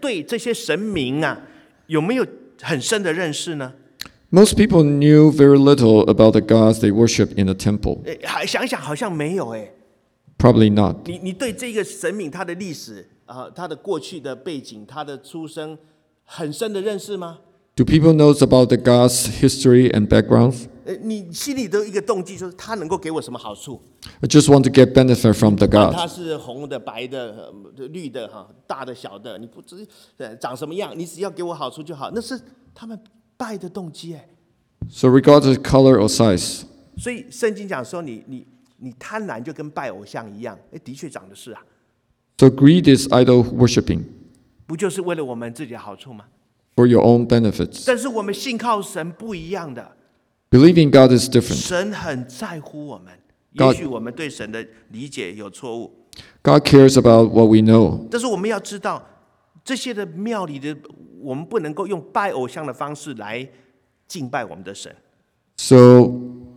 对这些神明啊有没有很深的认识呢？ Most people knew very little about the gods they worship in the temple. 想想好像没有 Probably not. 你对这个神明他的历史他的过去的背景，他的出生很深的认识吗？ Do people know about the gods' history and background? 你心里都有一个动机，就是他能够给我什么好处？ I just want to get benefit from the 他 god. 是红的、白的、绿的大的、小的，你不知长什么样，你只要给我好处就好，那是他们拜的动机 So regardless of color or size. 所以圣经讲说你贪婪就跟拜偶像一样，的确长的是啊， So greed is idol worshipping 不就是为了我们自己的好处吗？ for your own benefits. 但是我们信靠神不一样的， Believing God is different. 神很在乎我们， God- 也许我们对神的理解有错误， God cares about what we know. 但是我们要知道，这些的庙里的，我们不能够用拜偶像的方式来敬拜我们的神。 So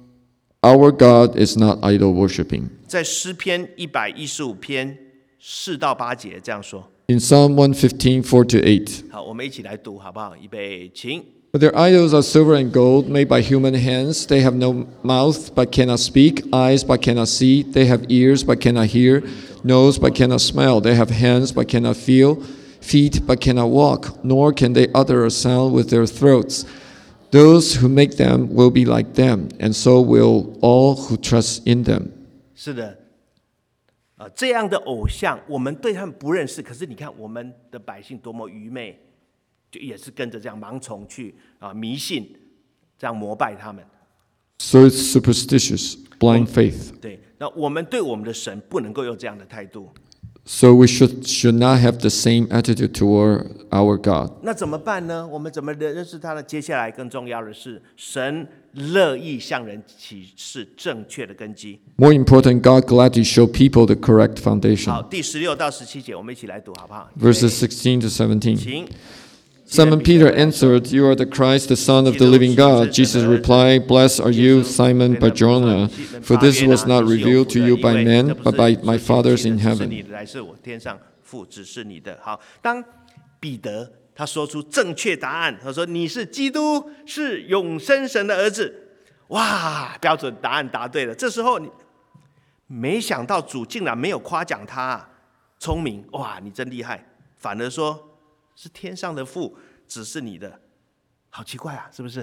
our God is not idol worshipping. 在诗篇115篇4到8节这样说。 In Psalm 115, 4 to 8. 好，我们一起来读好不好？预备，请。 But their idols are silver and gold, made by human hands. They have no mouth, but cannot speak, eyes, but cannot see. They have ears, but cannot hear, nose, but cannot smell. They have hands, but cannot feel, feet, but cannot walk, nor can they utter a sound with their throats. Those who make them will be like them, and so will all who trust in them. 是的，这样的偶像，我们对他们不认识，可是你看我们的百姓多么愚昧，就也是跟着这样盲从去迷信，这样膜拜他们。 So it's superstitious, blind faith. 对，那我们对我们的神不能够用这样的态度。 So we should not have the same attitude toward our God. 那怎么办呢？我们怎么认识他呢？接下来更重要的是，神乐意向人启示正确的根基。 More important, God gladly show people the correct 好， foundation. 第16到17节，我们一起来读好不好？ Verses 16 to 17. 请。 Simon Peter answered, You are the Christ, the Son of the living God. Jesus replied, Blessed are you, Simon Bar-Jonah, for this was not revealed to you by men, but by my Father in 是 heaven. 你的，乃是我天上父指示你的。好，当彼得他说出正确答案，他说你是基督，是永生神的儿子。哇，标准答案答对了。这时候你没想到主竟然没有夸奖他聪明，哇，你真厉害，反而说是天上的父指示你的，好奇怪啊，是不是？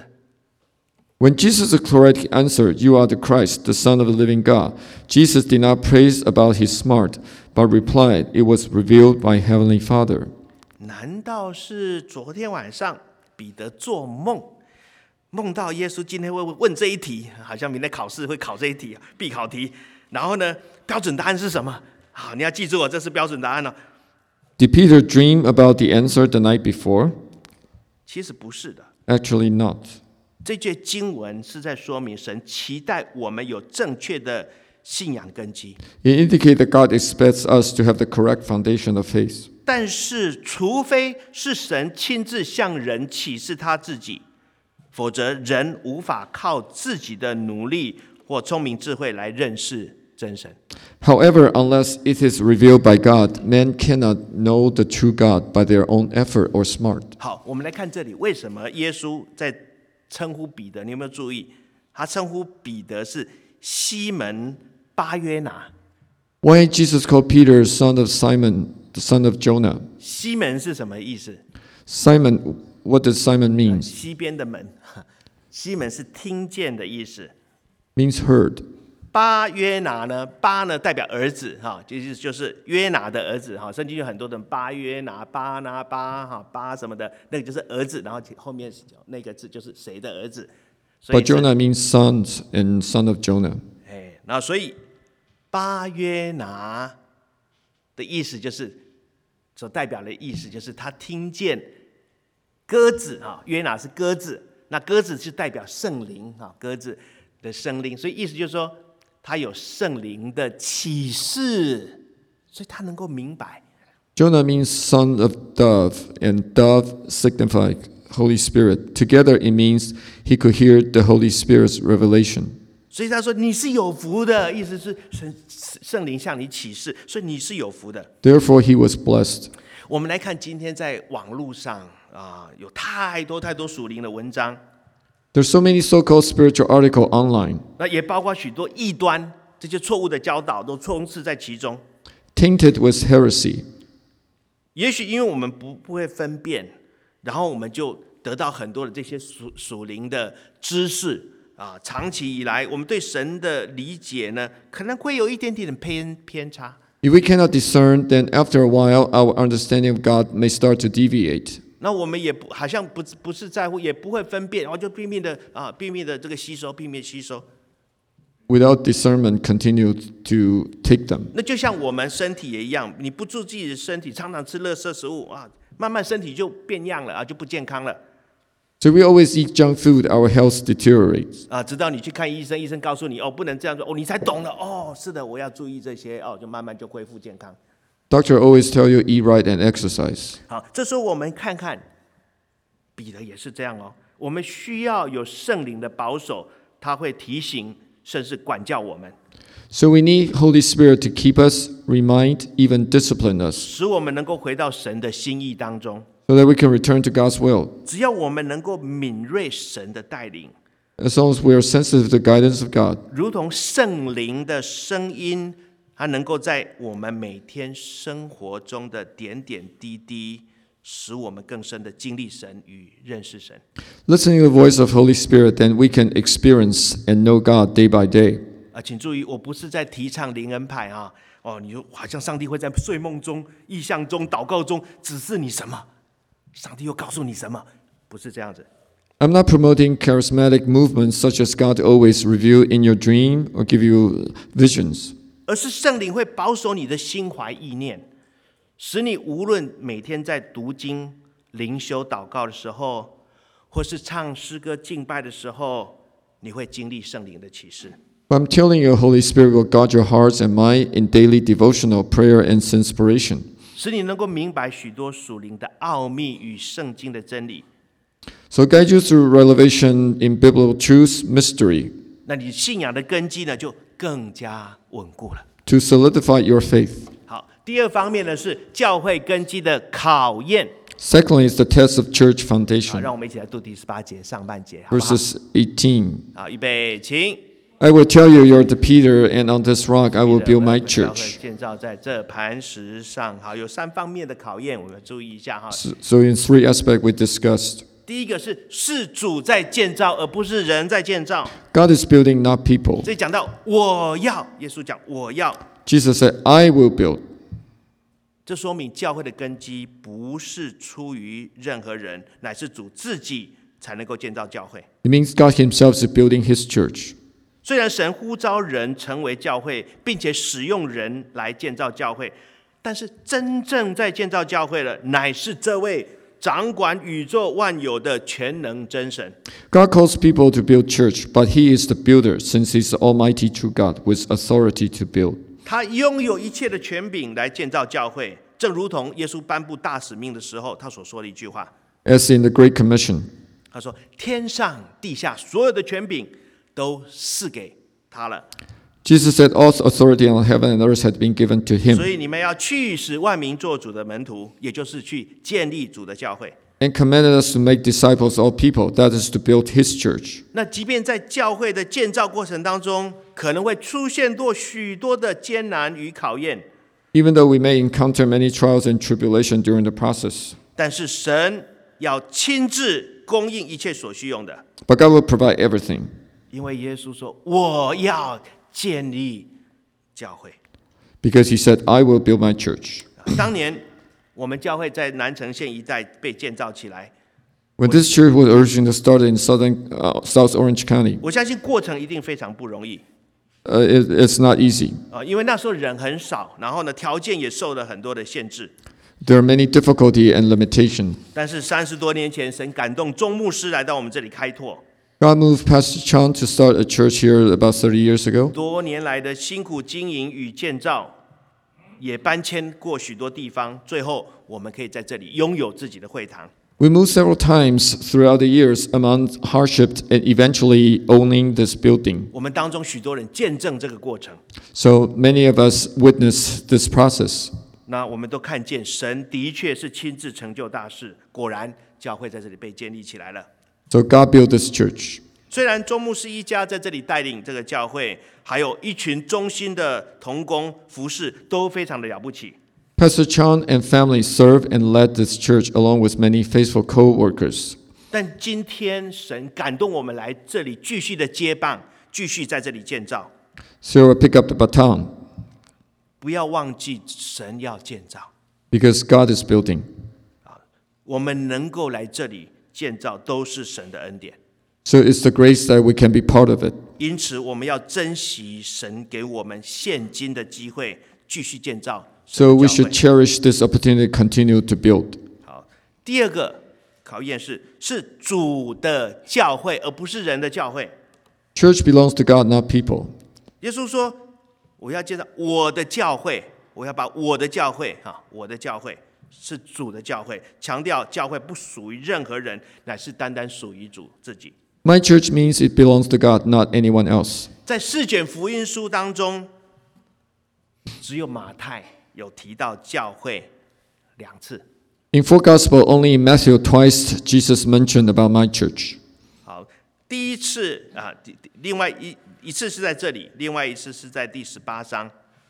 When Jesus correctly answered, You are the Christ, the Son of the living God, Jesus did not praise about his smart, but replied, It was revealed by Heavenly Father. 难道是昨天晚上彼得做梦，梦到耶稣今天会问这一题，好像明天考试会考这一题必考题，然后呢，标准答案是什么？好，你要记住哦，这是标准答案哦。 Did Peter dream about the answer the night before? 其实不是的， Actually not. 这句经文是在说明神期待我们有正确的信仰根基。 It indicates that God expects us to have the correct foundation of faith. 但是，除非是神亲自向人启示他自己，否则人无法靠自己的努力或聪明智慧来认识真神。 However, unless it is revealed by God, men cannot know the true God by their own effort or smart. 好，我们来看这里，为什么耶稣在称呼彼得？你有没有注意？他称呼彼得是西门巴约拿。 Why Jesus called Peter son of Simon, the son of Jonah? 西门是什么意思？ Simon, what does Simon mean? 西边的门。西门是听见的意思。 Means heard. 巴约拿呢？巴呢代表儿子哈，就是约拿的儿子哈。圣经有很多的巴约拿、巴拿巴哈、巴什么的，那个就是儿子，然后后面那个字就是谁的儿子。所以 But Jonah means sons and son of Jonah. 那所以巴约拿的意思就是所代表的意思就是他听见鸽子啊，约拿是鸽子，那鸽子是代表圣灵啊，鸽子的圣灵，所以意思就是说他有圣灵的启示，所以他能够明白。 Jonah means son of dove, and dove signifies Holy Spirit. Together it means he could hear the Holy Spirit's revelation. 所以他说你是有福的，意思是圣灵向你启示，所以你是有福的。 Therefore he was blessed. 我们来看今天在网络上有太多属灵的文章， There's so many so-called spiritual articles online, 那也包括许多异端，这些错误的教导都充斥在其中。 tainted with heresy. 也许因为我们不会分辨，然后我们就得到很多的这些属灵的知识长期以来，我们对神的理解呢，可能会有一点点的偏差。 If we cannot discern, then after a while, our understanding of God may start to deviate. 那我们也好像不是在乎，也不会分辨，然后就拼命的这个吸收，拼命吸收。 Without discernment, continue to take them. 那就像我们身体也一样，你不注自己的身体，常常吃垃圾食物慢慢身体就变样了就不健康了。 So we always eat junk food, our health deteriorates. 直到你去看医生，医生告诉你不能这样做，你才懂了是的，我要注意这些就慢慢就恢复健康。 Doctor always tell you eat right and exercise. 好，这时候我们看看彼得也是这样我们需要有圣灵的保守，他会提醒甚至管教我们， So we need Holy Spirit to keep us, remind, even discipline us, 使我们能够回到神的心意当中。 so that we can return to God's will. 只要我们能够敏锐神的带领， As long as we are sensitive to the guidance of God, 如同圣灵的声音，它能够在我们每天生活中的点点滴滴，使我们更深的经历神与认识神。 listening to the voice of Holy Spirit, then we can experience and know God day by day. 请注意，我不是在提倡灵恩派你就好像上帝会在睡梦中、意象中、祷告中指示你什么，上帝又告诉你什么，不是这样子。 I'm not promoting charismatic movements such as God always reveal in your dream or give you visions. 而是圣灵会保守你的心怀意念，使你无论每天在读经、灵修、祷告的时候，或是唱诗歌敬拜的时候，你会经历圣灵的启示。 But I'm telling you, Holy Spirit will guard your hearts and mind in daily devotional prayer and inspiration, 使你能够明白许多属灵的奥秘与圣经的真理。 so guide you through revelation in biblical truth, mystery, 那你信仰的根基呢，就更加稳固了。 to solidify your faith. 好，第二方面呢是教会根基的考验。 Secondly, is the test of church 好， foundation. 让我们一起来读第18节上半节，好不好？ Verses 18. 好，预备，请。 I will tell you, you're the Peter, and on this rock I will build my 教会 church. 建造在这磐石上。好，有3方面的考验，我们注意一下哈。 So in 3 aspects we discussed. 第一个是主在建造，而不是人在建造。 God is building, not people. 所以讲到我要，耶稣讲我要， Jesus said, I will build. 这说明教会的根基不是出于任何人，乃是主自己才能够建造教会。 It means God himself is building his church. 虽然神呼召人成为教会，并且使用人来建造教会，但是真正在建造教会的，乃是这位掌管宇宙万有的全能真神。 God calls people to build church, but he is the builder since he's the almighty true God with authority to build. 他拥有一切的权柄来建造教会，正如同耶稣颁布大使命的时候，他所说的一句话。 As in the Great Commission, 他说：“天上地下所有的权柄都赐给他了， Jesus said all authority on heaven and earth had been given to 所 him, 以你们要去使万民做主的门徒，也就是去建立主的教会。 and commanded us to make disciples of all people, that is to build his church. 那即便在教会的建造过程当中，可能会出现过许多的艰难与考验， Even though we may encounter many trials and tribulation during the process, 但是神要亲自供应一切所需用的， but God will provide everything. 因为耶稣说：“我要建立教会。” Because he said, I will build my church. 当年我们教会在南城县一带被建造起来， When this church was originally started in South Orange County, 我相信过程一定非常不容易 it's not easy. 因为那时候人很少，然后呢条件也受了很多的限制。 There are many difficulty and limitation. 但是30多年前，神感动钟牧师来到我们这里开拓， God moved Pastor Chan to start a church here about 30 years ago. 多年来的辛苦经营与建造，也搬迁过许多地方，最后我们可以在这里拥有自己的会堂。 We moved several times throughout the years among hardship and eventually owning this building. 我们当中许多人见证这个过程。 So many of us witnessed this process. 那我们都看见神的确是亲自成就大事，果然教会在这里被建立起来了。 So God built this church. 虽然周牧师一家在这里带领这个教会，还有一群忠心的同工服侍，都非常的了不起。 Pastor Chan and family served and led this church along with many faithful co-workers. 但今天神感动我们来这里继续的接棒，继续在这里建造。 So we'll pick up the baton 不要忘记神要建造， because God is building. 我们能够来这里建造都是神的恩典。 So it's the grace that we can be part of it. 因此，我们要珍惜神给我们现今的机会，继续建造神 So 的 we 教会 should cherish this opportunity to continue to build. 好，第二个考验是主的教会，而不是人的教会。 Church belongs to God, not people. 耶稣说：“我要建造我的教会，我要把我的教会，我的教会是主的教会，强调教会不属于任何人，乃是单单属于主自己。” My church means it belongs to God, not anyone else. 在四卷福音书当中，只有马太有提到教会2次。 In four Gospels, only in Matthew twice Jesus mentioned about my church. 好，第一次另外一次是在这里，另外一次是在第18章。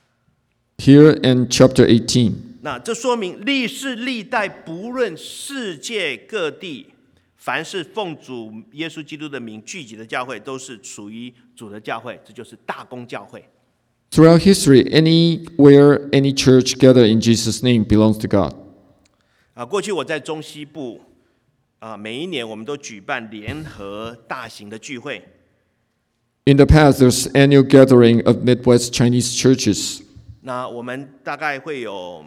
Here in chapter 18. 那这说明历世历代，不论世界各地，凡是奉主耶稣基督的名聚集的教会，都是属于主的教会，这就是大公教会。 Throughout history, anywhere any church gathered in Jesus' name belongs to God. 过去我在中西部每一年我们都举办联合大型的聚会。 In the past, there's annual gathering of Midwest Chinese churches. 那我们大概会有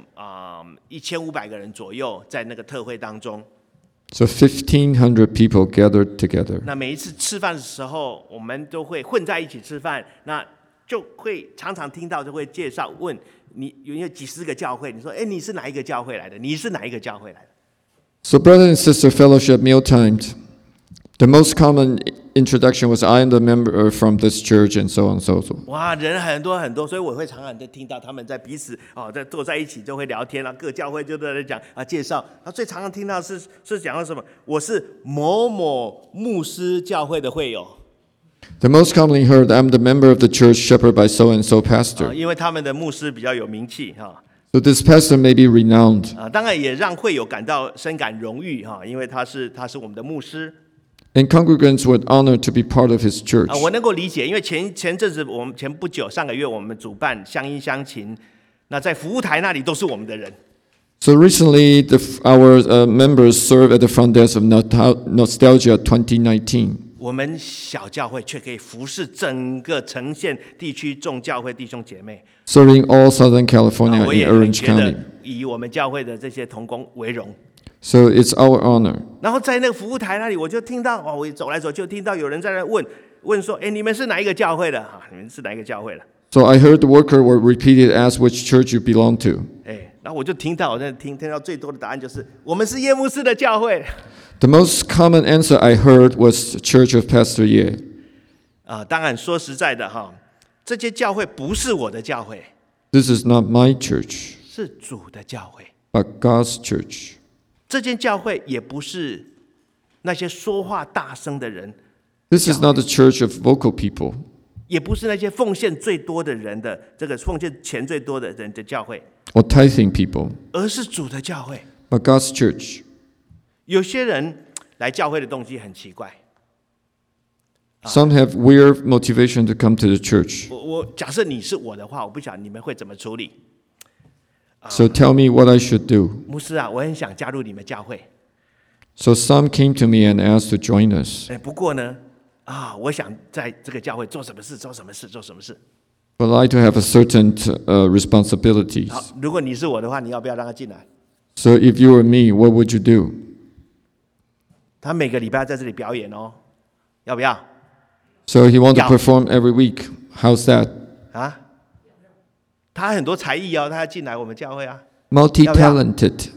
1500个人左右在那个特会当中。 So 1,500 people gathered together. 那每一次吃饭的时候，我们都会混在一起吃饭，那就会常常听到就会介绍问你有几十个教会，你说你是哪一个教会来的？你是哪一个教会来的？ So brother and sister fellowship mealtimed. The most common introduction was I am the member from this church and so on and so forth. 哇，人很多很多，所以我会常常的听到他们在彼此在坐在一起就会聊天了，各教会就在那讲介绍。最常常听到是讲到什么？我是某某牧师教会的会友。 The most commonly heard, I'm the member of the church shepherded by so and so pastor. 因为他们的牧师比较有名气 So this pastor may be renowned. 当然也让会友感到深感荣誉因为他是我们的牧师。 And congregants were honored to be part of his church. 我能够理解，因为前阵子我们前不久上个月我们主办乡音乡情，那在服务台那里都是我们的人。 So recently, our members served at the front desk of Nostalgia 2019. 我们小教会却可以服侍整个城县地区众教会弟兄姐妹， Serving all Southern California 我 in 也很 Orange 觉得 County. 以我们教会的这些同工为荣。 So it's our honor. 然后在那个服务台那里，我就听到我走来走去，就听到有人在那问说：“你们是哪一个教会的？你们是哪一个教会的？” So I heard the worker were repeated ask which church you belong to. 然后我就听到最多的答案就是我们是叶牧师的教会。 The most common answer I heard was the Church of Pastor Ye. 当然说实在的这些教会不是我的教会， This is not my church, 是主的教会。 but God's church. 这间教会也不是那些说话大声的人， This is not the church of vocal people, 也不是那些奉献最多的人的这个奉献钱最多的人的教会， or tithing people, 而是主的教会。 but God's church. 有些人来教会的动机很奇怪， Some have weird motivation to come to the church. 我假设你是我的话，我不晓得你们会怎么处理。 So tell me what I should do. 牧师我很想加入你们教会， So some came to me and asked to join us. 不过呢，我想在这个教会做什么事。 But I like to have a certain responsibilities. 好，如果你是我的话，你要不要让他进来？ So if you were me, what would you do? 他每个礼拜在这里表演要不要？ So he wanted to Yeah. perform every week. How's that? 他很多才艺他要进来我们教会 Multi-talented.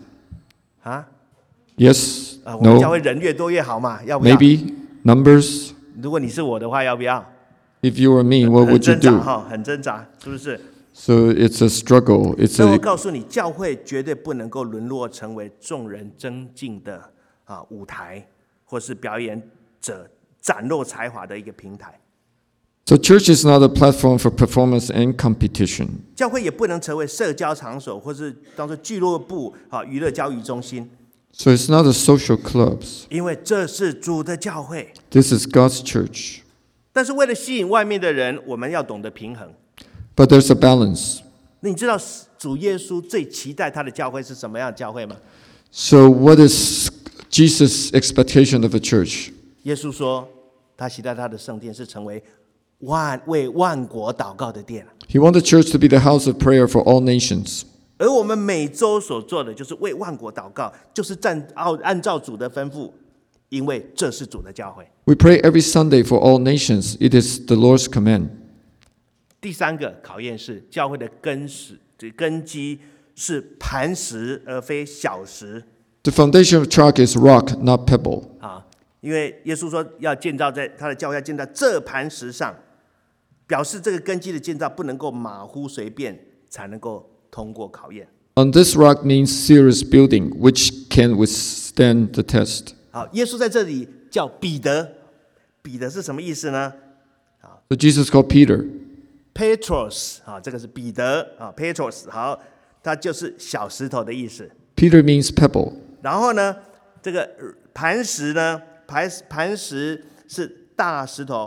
Yes? 我们教 No? 会人越多越好嘛，要不要？ Maybe? Numbers? 如果你是我的话，要不要？ If you were me, what 很 would you 挣扎 do? 很挣扎，是不是？ So it's a struggle. It's 所以我 a 告诉你，教会绝对不能够沦落成为众人争竞的舞台，或是表演者展露才华的一个平台。 so church is not a platform for performance and competition. 教会也不能成为社交场所，或是当作俱乐部、娱乐交易中心， So it's not a social clubs. 因为这是主的教会。 This is God's church. 但是为了吸引外面的人，我们要懂得平衡。 But there's a balance. 你知道主耶稣最期待他的教会是什么样的教会吗？ So what is Jesus' expectation of a church? 耶稣说，他期待他的圣殿是成为为万国祷告的殿。 He wants the church to be the house of prayer for all nations. 而我们每周所做的就是为万国祷告，就是按照主的吩咐，因为这是主的教会。 We pray every Sunday for all nations. It is the Lord's command. 第三个考验是教会的根基是磐石而非小石 The foundation of chalk is rock, not pebble. 啊，因为耶稣说要建造在他的教会要建造这磐石上，表示这个根基的建造不能够马虎随便，才能够通过考验。 On this rock means serious building, which can withstand the test. 好，耶稣在这里叫彼得，彼得是什么意思呢？ So Jesus called Peter. Petros 啊，这个是彼得啊 ，Petros 好，它就是小石头的意思。 Peter means pebble. 然后呢，这个磐石呢，磐石是大石头，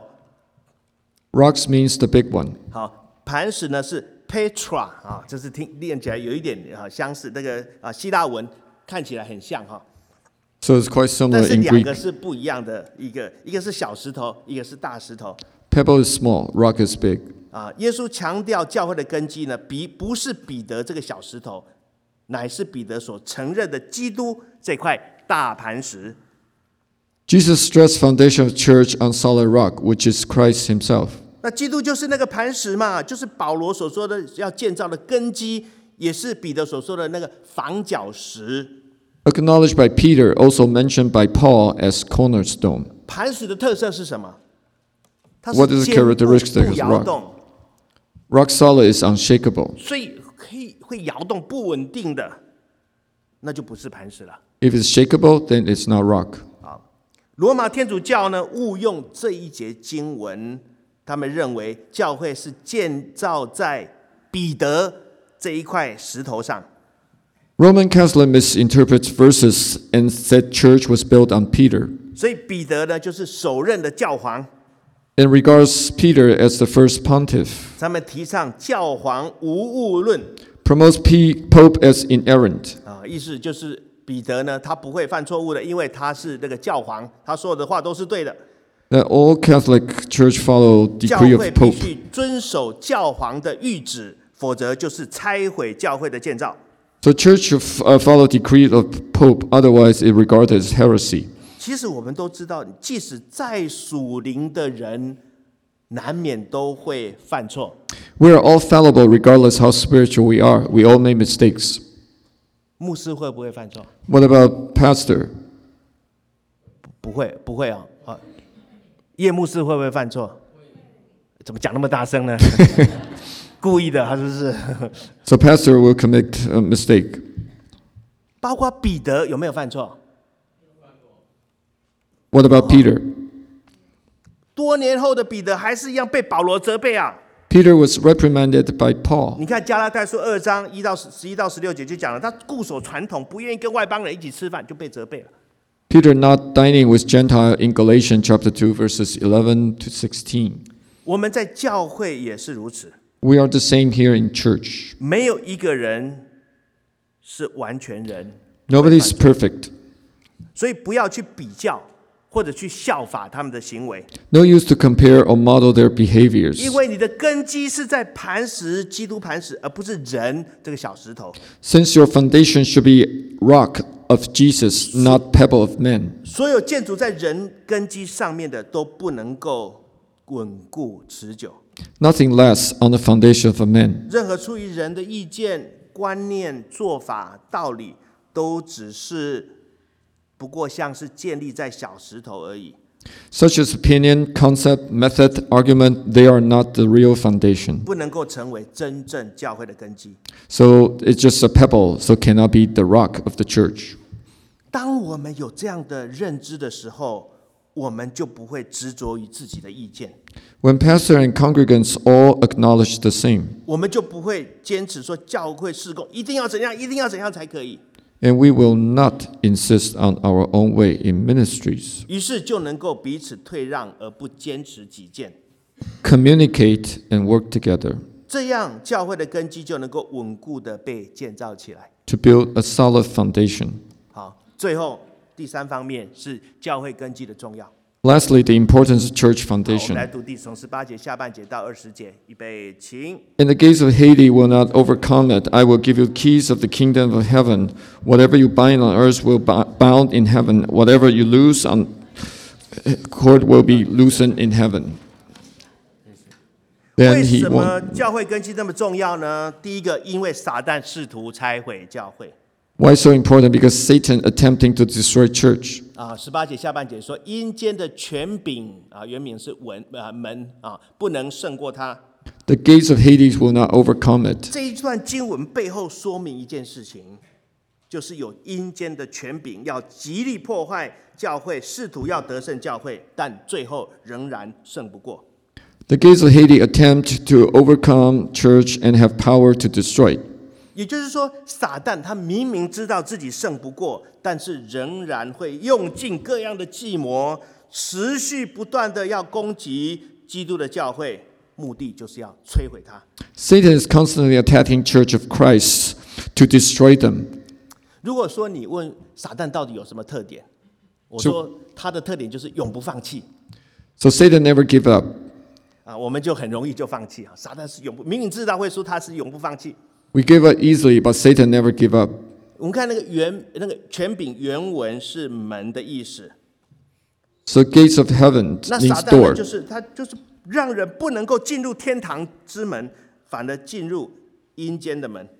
Rocks means the big one. 好，磐石呢是 Petra 啊，这是念起来有一点相似，那个希腊文看起来很像哈， So it's quite 但 similar 是 in 两个 Greek. 是不一样的，一个是小石头，一个是大石头。 Pebble is small, rock is big. 耶稣强调教会的根基呢，不是彼得这个小石头，乃是彼得所承认的基督这块大磐石。 Jesus stressed foundation of church on solid rock, which is Christ himself. 那基督就是那个磐石嘛，就是保罗所说的要建造的根基，也是彼得所说的那个房角石。 Acknowledged by Peter, also mentioned by Paul as cornerstone. 磐石的特色是什么？它 What is the 坚固 characteristic 不 of 摇 rock? 动， Rock solid is unshakable. 所以会摇动不稳定的，那就不是磐石了。 If it's shakable, then it's not rock. 罗马天主教呢误用这一节经文，他们认为教会是建造在彼得这一块石头上。 Roman Catholic misinterprets verses and said church was built on Peter, 所以彼得呢就是首任的教皇， and regards Peter as the first pontiff, 他们提倡教皇无误论 promotes Pope as inerrant. 意思就是彼得呢他不会犯错误的，因为他是那个教皇，他说的话都是对的。 That all Catholic church follow 教 decree 会 of 必 Pope. 须遵守教皇的谕旨，否则就是拆毁教会的建造。 So church should follow decree of Pope, otherwise it regarded as heresy. 其实我们都知道，即使再属灵的人，难免都会犯错。 We are all fallible regardless how spiritual we are. We all make mistakes. 牧师会不会犯错？ What about pastor? 不会啊。叶牧师会不会犯错？怎么讲那么大声呢？故意的，他说是。 So pastor will commit a mistake. 包括彼得有没有犯错？ What about Peter? 多年后的彼得还是一样被保罗责备啊。 Peter was reprimanded by Paul. 你看加拉太书2章1到11到16节就讲了，他固守传统，不愿意跟外邦人一起吃饭，就被责备了。 Peter not dining with Gentile in Galatians chapter 2 verses 11 to 16. 我们在教会也是如此， We are the same here in church. 没有一个人是完全人， Nobody's perfect. 所以不要去比较或者去效法他们的行为， No use to compare or model their behaviors. 因为你的根基是在磐石，基督磐石，而不是人这个小石头。 Since your foundation should be rock of Jesus, not pebble of men. 所有建筑在人根基上面的都不能够稳固持久， Nothing lasts on the foundation of a man. 任何出于人的意见、观念、做法、道理，都只是不过像是建立在小石头而已。 Such as opinion, concept, method, argument, they are not the real foundation. 不能够成为真正教会的根基。 So it's just a pebble, so cannot be the rock of the church. 当我们有这样的认知的时候，我们就不会执着于自己的意见， When pastor and congregants all acknowledge the same, 我们就不会坚持说教会事工一定要怎样，一定要怎样才可以， and we will not insist on our own way in ministries. 于是就能够彼此退让，而不坚持己见。 Communicate and work together 这样教会的根基就能够稳固的被建造起来。 to build a solid foundation. 好，最后第三方面是教会根基的重要。 Lastly, the importance of church 好，我们 foundation. 来读从18节下半节到20节，预备，请。 And the gates of Hades will not overcome it. I will give you keys of the kingdom of heaven. Whatever you bind on earth will be bound in heaven. Whatever you loose on earth will be loosened in heaven. 为 Then he 什么 won. 教会根基那么重要呢？第一个，因为撒旦试图拆毁教会。 Why so important? Because Satan attempting to destroy church. 18节下半节说，阴间的权柄原名是门不能胜过他。 The gates of Hades will not overcome it. 这一段经文背后说明一件事情，就是有阴间的权柄要极力破坏教会，试图要得胜教会，但最后仍然胜不过。 The gates of Hades attempt to overcome church and have power to destroy. 也就是说，撒旦他明明知道自己胜不过，但是仍然会用尽各样的计谋，持续不断的要攻击基督的教会，目的就是要摧毁它。 Satan is constantly attacking Church of Christ to destroy them. 如果说你问撒旦到底有什么特点，我说他的特点就是永不放弃。 So Satan never give up. 我们就很容易就放弃啊！撒旦是永不，明明知道会输，他是永不放弃。 We give up easily, but Satan never give up. 我们看那个权柄原文是门的意思， So gates of heaven 那 means 撒旦呢 door. 他就是让人不能够进入天堂之门，反而进入阴间的门。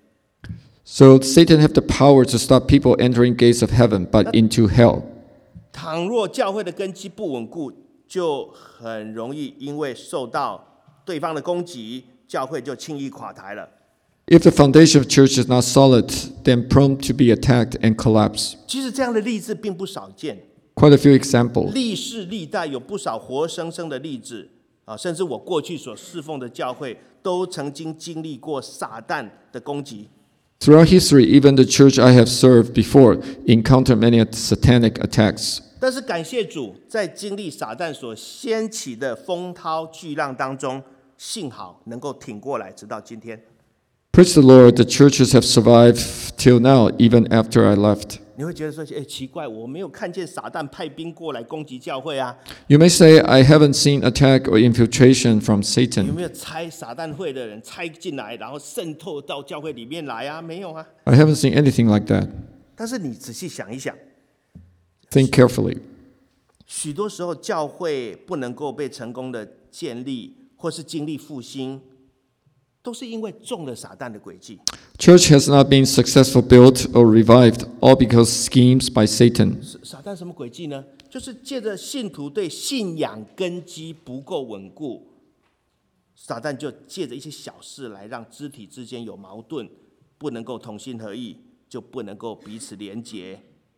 So Satan have the power to stop people entering gates of heaven, but into hell. 倘若教会的根基不稳固，就很容易因为受到对方的攻击，教会就轻易垮台了。 If the foundation of church is not solid, then prone to be attacked and collapse. 其实这样的例子并不少见， Quite a few examples. 历世历代有不少活生生的例子甚至我过去所侍奉的教会都曾经经历过撒旦的攻击。 Throughout history, even the church I have served before encountered many satanic attacks. 但是感谢主，在经历撒旦所掀起的风涛巨浪当中，幸好能够挺过来，直到今天。 Praise the Lord, the churches have survived till now, even after I left. 你会觉得说，奇怪，我没有看见撒旦派兵过来攻击教会啊？ You may say, I haven't seen attack or infiltration from 有 Satan. 没有拆撒旦会的人拆进来，然后渗透到教会里面来啊？没有啊。 I haven't seen anything like that. 但是你仔细想一想， Think carefully. 许多时候教会不能够被成功的建立，或是经历复兴，都是因为中了撒旦的诡计。 Church has not been successful built or revived, all because schemes by Satan. 撒旦什么诡计呢？就是借着信徒对信仰根基不够稳固，撒旦就借着一些小事来让肢体之间有矛盾，不能够同心合意，就不能够彼此连结。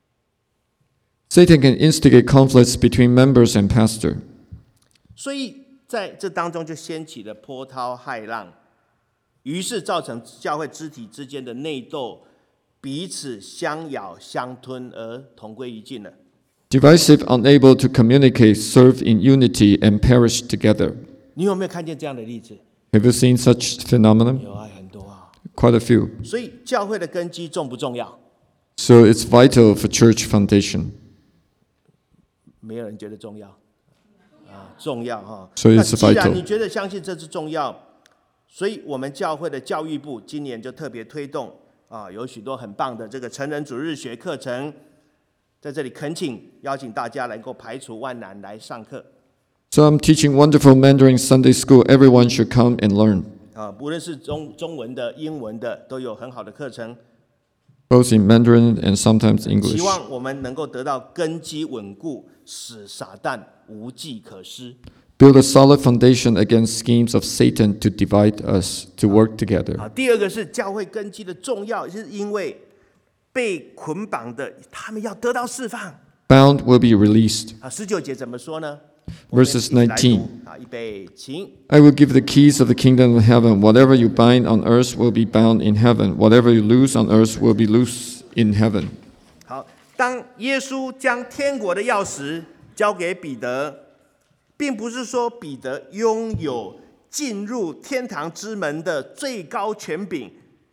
Satan can instigate conflicts between members and pastor. 所以在这当中就掀起了波涛骇浪，于是造成教会肢体之间的内斗，彼此相咬相吞而同归于尽了。 Divisive, unable to communicate, serve in unity, and perish together. 你有没有看见这样的例子？ Have you seen such phenomenon? 有啊，很多啊。 Quite a few. 所以教会的根基重不重要？ So it's vital for church foundation. 没有人觉得重要重要哈。 所以那是既然 vital 你觉得相信这是重要，所以我们教会的教育部今年就特别推动有许多很棒的这个成人主日学课程，在这里恳请邀请大家能够排除万难来上课。 So I'm teaching wonderful Mandarin Sunday school. Everyone should come and learn. 不论是中文的、英文的，都有很好的课程。 both in Mandarin and sometimes 期 English. 望我们能够得到根基稳固，使撒旦无计可施。 Build a solid foundation against schemes of Satan to divide us, to work together. 好，第二个是教会根基的重要，是因为被捆绑的他们要得到释放。 Bound will be released. 啊，19节怎么说呢 Verses 我们一起来 19. 读。好，预备，请。 I will give the keys of the kingdom of heaven. Whatever you bind on earth will be bound in heaven. Whatever you loose on earth will be loose in heaven. 好，当耶稣将天国的钥匙交给彼得，并不是说彼得拥有进入天堂之门的最高权柄。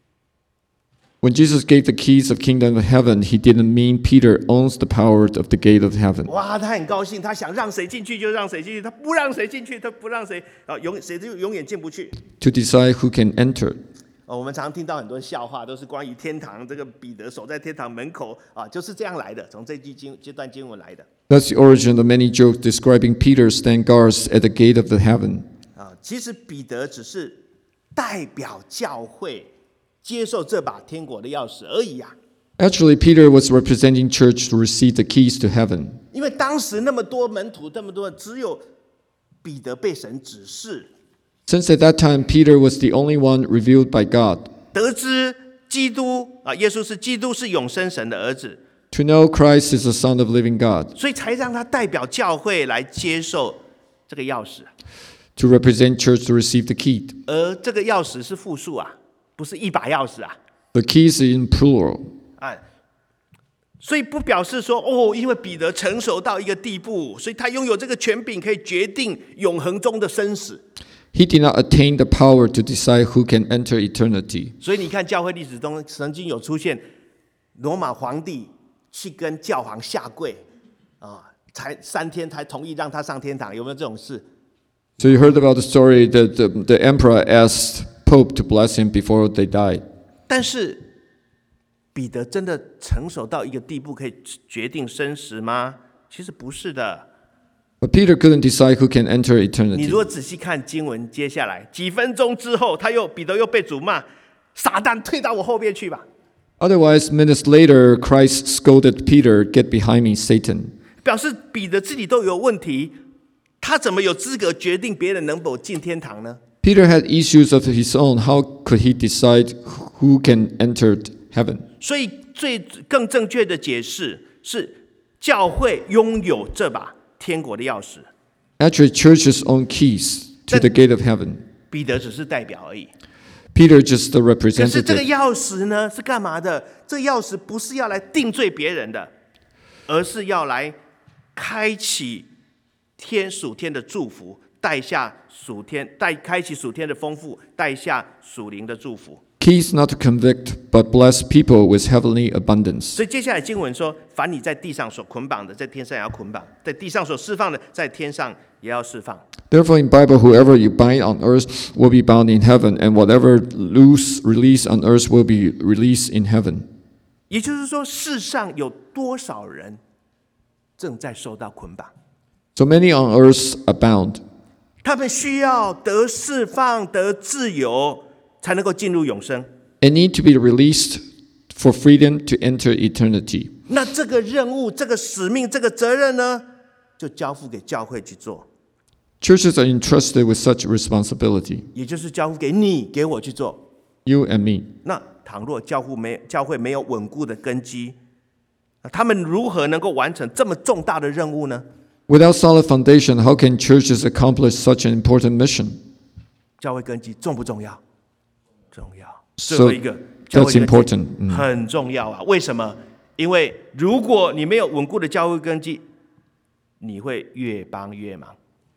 When Jesus gave the keys of kingdom of heaven, he didn't mean Peter owns the power of the gate of heaven. 哇，他很高兴，他想让谁进去就让谁进去，他不让谁进去，他不让谁啊，谁就永远进不去。 To decide who can enter. 我们常听到很多笑话，都是关于天堂，这个彼得守在天堂门口啊，就是这样来的，从这段经文来的 That's the origin of many jokes describing Peter stand guards at the gate of the heaven. 啊。其实彼得只是代表教会接受这把天国的钥匙而已啊。 Actually, Peter was representing church to receive the keys to heaven. 因为当时那么多门徒，那么多，只有彼得被神指示， Since at that time Peter was the only one revealed by God, 得知基督啊，耶稣是基督，是永生神的儿子， to know Christ is the Son of living God, 所以才让他代表教会来接受这个钥匙。 to represent church to receive the key. 而这个钥匙是复数啊，不是一把钥匙啊。 The keys are in plural. 所以不表示说哦，因为彼得成熟到一个地步，所以他拥有这个权柄，可以决定永恒中的生死。 He did not attain the power to decide who can enter eternity. 所以你看，教会历史中曾经有出现罗马皇帝去跟教皇下跪啊，才3天才同意让他上天堂，有没有这种事？ So you heard about the story that the emperor asked Pope to bless him before they died. 但是彼得真的成熟到一个地步，可以决定生死吗？其实不是的。 But Peter couldn't decide who can enter 你 eternity. 如果仔细看经文，接下来几分钟之后，彼得又被主骂，撒旦退到我后边去吧。 Otherwise, minutes later, Christ scolded Peter, "Get behind me, Satan." 表示彼得自己都有问题，他怎么有资格决定别人能否进天堂呢？ Peter had issues of his own. How could he decide who can enter heaven? 所以更正确的解释是，教会拥有这把天国的钥匙， Actually, church's own keys to the gate of heaven. 彼得只是代表而已。 Peter just the 可是这个 representative. 钥匙呢，是干嘛的？这钥匙不是要来定罪别人的，而是要来开启属天的祝福，开启属天的丰富，带下属灵的祝福。 Keys not to convict, but bless people with heavenly abundance. 所以接下来经文说：凡你在地上所捆绑的，在天上也要捆绑；在地上所释放的，在天上也要释放。 Therefore, in Bible, whoever you bind on earth will be bound in heaven, and whatever release on earth will be released in heaven. 也就是说，世上有多少人正在受到捆绑？ So many on earth are bound. 他们需要得释放、得自由，才能够进入永生。 And need to be released for freedom to enter eternity. 那这个任务、这个使命、这个责任呢，就交付给教会去做， Churches are entrusted with such responsibility. 也就是交付给你、给我去做。 You and me. 那倘若教会没有稳固的根基，那他们如何能够完成这么重大的任务呢？ Without solid foundation, how can churches accomplish such an important mission? 教会根基重不重要？重要。 So 最后一个，教会 that's 根基 important. 很重要啊！为什么？因为如果你没有稳固的教会根基，你会越帮越忙。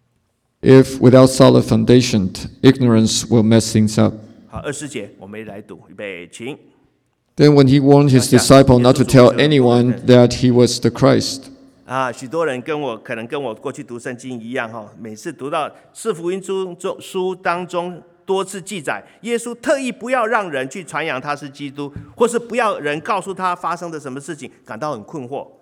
If without solid foundation, ignorance will mess things up. 好，20节我们一起来读，预备，请。 Then when he warned his disciple not to tell anyone that he was the Christ. 许多人可能跟我过去读圣经一样哈，每次读到四福音书当中多次记载，耶稣特意不要让人去传扬他是基督，或是不要人告诉他发生的什么事情，感到很困惑。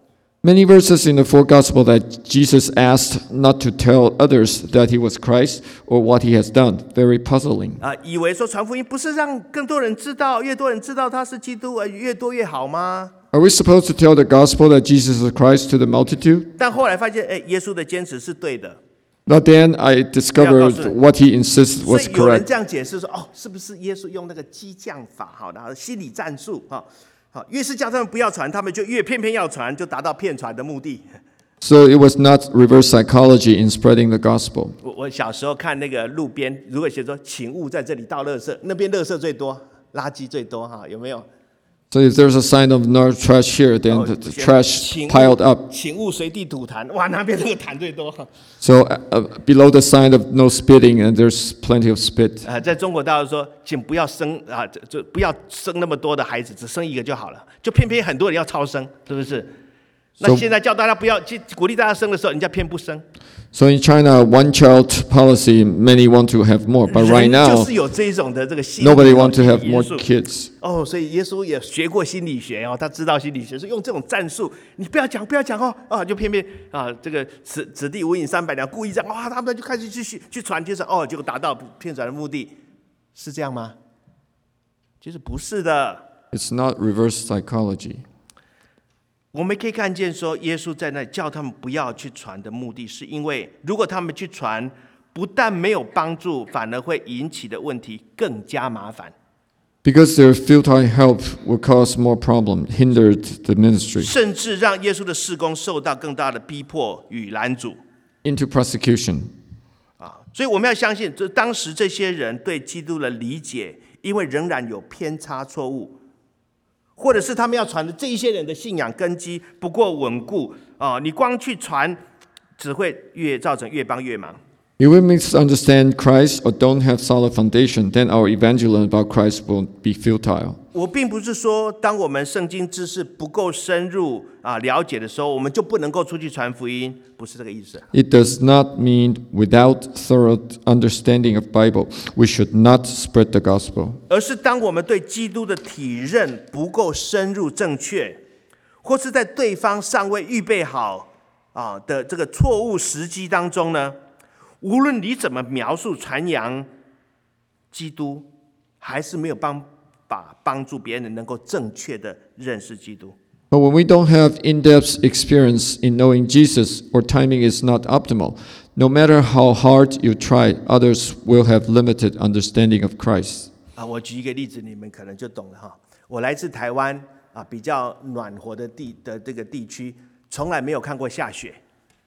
Many verses in the four Gospels that Jesus asked not to tell others that he was Christ or what he has done. Very puzzling. 以为说传福音不是让更多人知道，越多人知道他是基督，越多越好吗？ Are we supposed to tell the gospel that Jesus is Christ to the multitude? 但后来发现，耶稣的坚持是对的。 But then I discovered what he insisted 所 was 以有人 correct. 这样解释说，是不是耶稣用那个激将法，然后心理战术，越是叫他们不要传，他们就越偏偏要传，就达到骗传的目的。 So it was not reverse psychology in spreading the gospel. 我小时候看那个路边，如果写说请勿在这里倒垃圾，那边垃圾最多，垃圾最多，有没有？ So if there's a sign of no trash here, then the trash piled up. 请勿随地吐痰，哇，那边那个痰最多。 So below the sign of no spitting, and there's plenty of spit. 在中国大陆说，请不要生就不要生那么多的孩子，只生一个就好了。就偏偏很多人要超生，是不是？那现在叫大家不要，鼓励大家生的时候，人家偏不生。 So in China, one-child policy, many want to have more, but right 人 now, 就是有这种的这个心理 nobody want to have 元 more 素 kids. 所以耶稣也学过心理学他知道心理学，是用这种战术，你不要讲就偏偏这个此地无银300两，故意这样他们就开始去传，就是结果达到骗传的目的，是这样吗？其实不是的。 It's not reverse psychology. 我们可以看见说，耶稣在那叫他们不要去传的目的，是因为如果他们去传，不但没有帮助，反而会引起的问题更加麻烦。 Because their futile help will cause more problem, hindered the ministry 甚至让耶稣的事工受到更大的逼迫与拦阻。 into persecution. 所以我们要相信，当时这些人对基督的理解，因为仍然有偏差错误，或者是他们要传的这一些人的信仰根基不够稳固你光去传，只会造成越帮越忙。 If we misunderstand Christ or don't have solid foundation, then our evangelism about Christ will be futile. 我并不是说，当我们圣经知识不够深入了解的时候，我们就不能够出去传福音，不是这个意思。 It does not mean without thorough understanding of Bible, we should not spread the gospel. 而是当我们对基督的体认不够深入正确，或是在对方尚未预备好的这个错误时机当中呢，无论你怎么描述传扬基督，还是没有帮助别人能够正确的认识基督。 But when we don't have in-depth experience in knowing Jesus or timing is not optimal, no matter how hard you try, others will have limited understanding of Christ. 我举一个例子，你们可能就懂了我来自台湾比较暖和的这个地区，从来没有看过下雪。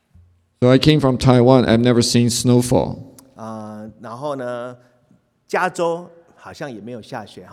So I came from Taiwan. I've never seen snowfall. 然后呢，加州好像也没有下雪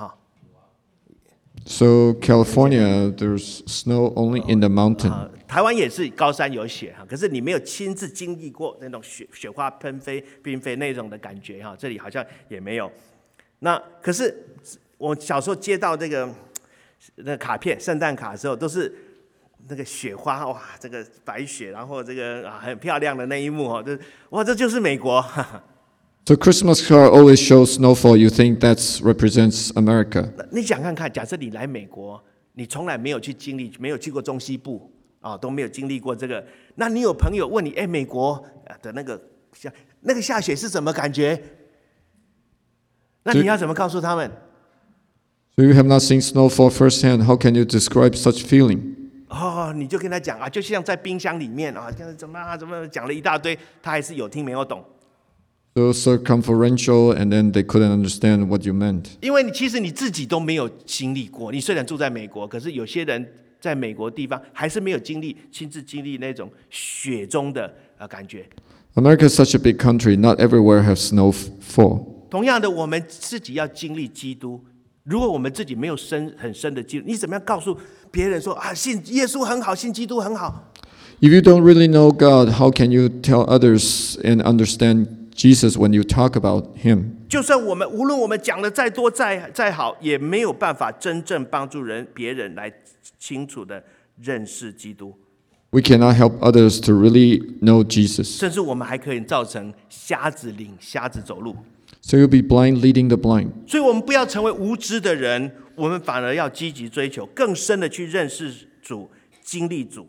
So California, there's snow only in the mountain. 台湾也是高山有雪可是你没有亲自经历过那种雪花喷飞、并飞那种的感觉这里好像也没有。那可是我小时候接到那个卡片、圣诞卡的时候，都是那个雪花哇，这个白雪，然后这个很漂亮的那一幕这就是美国。 So Christmas card always shows snowfall. You think that represents America. 你想看看，假设你来美国，你从来没有去经历，没有去过中西部都没有经历过这个。那你有朋友问你，美国的那个下雪是什么感觉？那你要怎么告诉他们？ So you have not seen snowfall firsthand. How can you describe such feeling? 你就跟他讲就像在冰箱里面怎么讲了一大堆，他还是有听没有懂。 So circumferential, and then they couldn't understand what you meant. 因为其实你自己都没有经历过，你虽然住在美国，可是有些人在美国地方还是没有亲自经历那种雪中的感觉。 America is such a big country. Not everywhere have snowfall. 同样的，我们自己要经历基督。如果我们自己没有很深的基督，你怎么样告诉别人说信耶稣很好，信基督很好？ If you don't really know God, how can you tell others and understand Jesus when you talk about Him? 就算无论我们讲的再多再好，也没有办法真正帮助别人来清楚的认识基督。 We cannot help others to really know Jesus. 甚至我们还可以造成瞎子领瞎子走路。 So you'll be blind leading the blind. 所以我们不要成为无知的人，我们反而要积极追求更深的去认识主、经历主，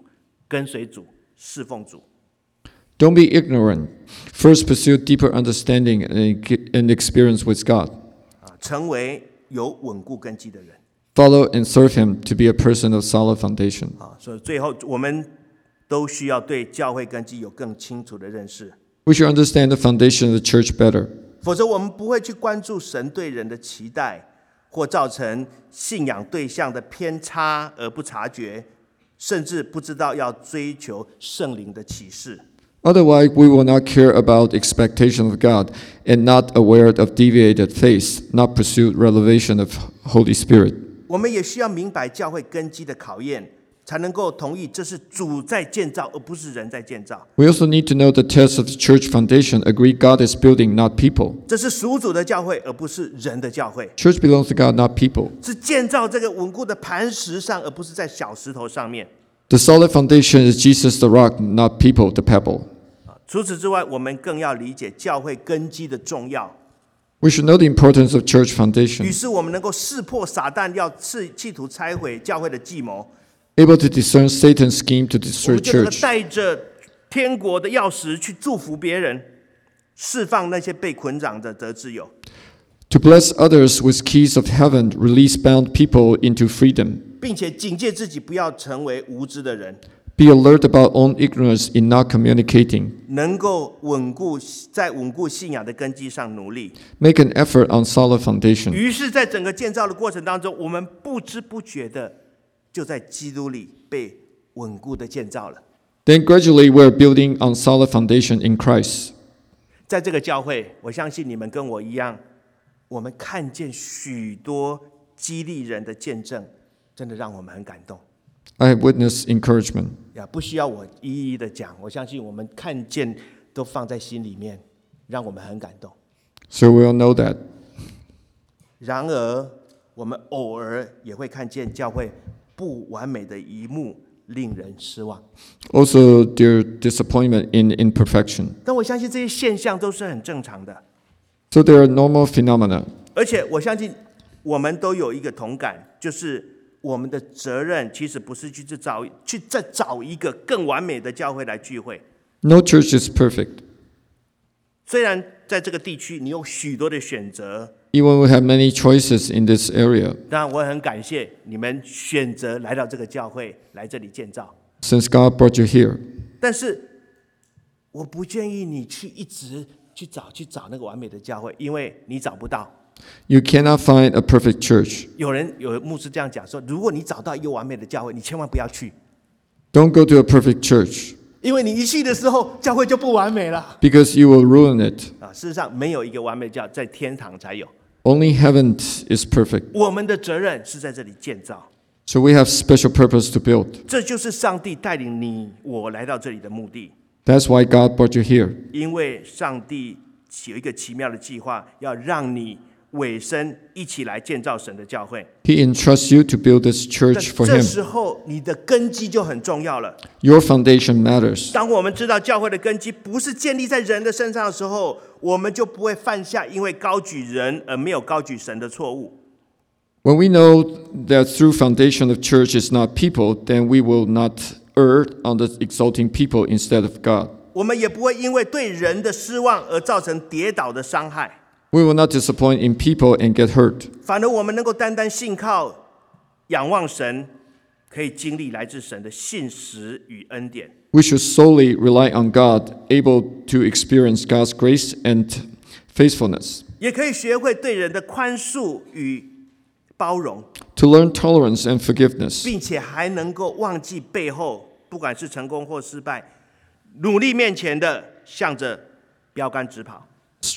跟随主，侍奉主。 Don't be ignorant. First pursue deeper understanding and experience with God. 成为有稳固根基的人。 Follow and serve Him to be a person of solid foundation. 所以最后我们都需要对教会根基有更清楚的认识。 We should understand the foundation of the church better. 否则我们不会去关注神对人的期待，或造成信仰对象的偏差而不察觉，甚至不知道要追求圣灵的启示。 Otherwise, we will not care about expectation of God and not aware of deviated faith, not pursue revelation of Holy Spirit. 我们也需要明白教会根基的考验，才能够同意这是主在建造，而不是人在建造。 We also need to know the test of the church foundation, agree God is building, not people. 这是属主的教会，而不是人的教会。 Church belongs to God, not people. 是建造这个稳固的磐石上，而不是在小石头上面。 The solid foundation is Jesus the rock, not people the pebble. 除此之外，我们更要理解教会根基的重要。 We should know the importance of church 于 foundation, 是我们能够识破撒旦要企图拆毁教会的计谋， able to discern Satan's scheme to 我 destroy 们就能够 church, 带着天国的钥匙去祝福别人，释放那些被捆绑的得自由。 to bless others with keys of heaven, release bound people into freedom. 并且警戒自己不要成为无知的人， Be alert about own ignorance in not communicating. 能够在稳固信仰的根基上努力。 Make an effort on solid foundation. 于是，在整个建造的过程当中，我们不知不觉的就在基督里被稳固的建造了。 Then gradually we're building on solid foundation in Christ. 在这个教会，我相信你们跟我一样，我们看见许多激励人的见证，真的让我们很感动。 I have witnessed encouragement. 不需要我一一的讲，我相信我们看见都放在心里面，让我们很感动。 So we all know that. 然而，我们偶尔也会看见教会不完美的一幕，令人失望。 Also, their disappointment in imperfection. 但我相信这些现象都是很正常的， So they are normal phenomena. 而且我相信我们都有一个同感，就是我们的责任其实不是再找一个更完美的教会来聚会。 No church is perfect. 虽然在这个地区你有许多的选择， Even we have many choices in this area. 当然我很感谢你们选择来到这个教会，来这里建造。 Since God brought you here. 但是我不建议你一直去找那个完美的教会，因为你找不到。 You cannot find a perfect church. 有牧师这样讲说，如果你找到一个完美的教会，你千万不要去， Don't go to a perfect church 因为你一去的时候，教会就不完美了。 because you will ruin it. 事实上，没有一个完美的教，在天堂才有。 Only heaven is perfect. 我们的责任是在这里建造， So we have special purpose to build. 这就是上帝带领你我来到这里的目的。 That's why God brought you here. 因为上帝有一个奇妙的计划，要让你委身一起来建造神的教会。 He entrusts you to build this 但 church for 这 Him. 时候你的根基就很重要了。 Your foundation matters. 当我们知道教会的根基不是建立在人的身上的时候，我们就不会犯下因为高举人而没有高举神的错误。 When we know that through foundation of church is not people, then we will not err on the exalting people instead of God. 我们也不会因为对人的失望而造成跌倒的伤害， We will not disappoint in people and get hurt. 反而我们能够单单信靠、仰望神，可以经历来自神的信实与恩典。 We should solely rely on God, able to experience God's grace and faithfulness, 也可以学会对人的宽恕与包容， to learn tolerance and forgiveness, 并且还能够忘记背后，不管是成功或失败，努力面前的向着标杆直跑，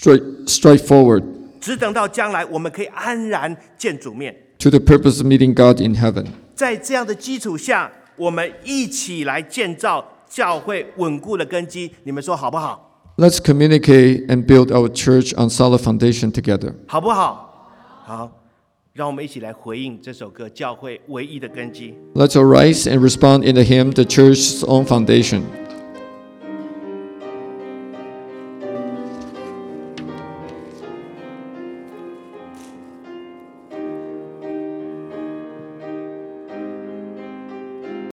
strike forward 只等到将来我们可以安然见主面。 to the purpose of meeting God in heaven. 在这样的基础下，我们一起来建造教会稳固的根基，你们说好不好？ Let's communicate and build our church on solid foundation together. 好不好？好，让我们一起来回应这首歌《教会唯一的根基》。 Let's arise and respond in the hymn, the church's own foundation.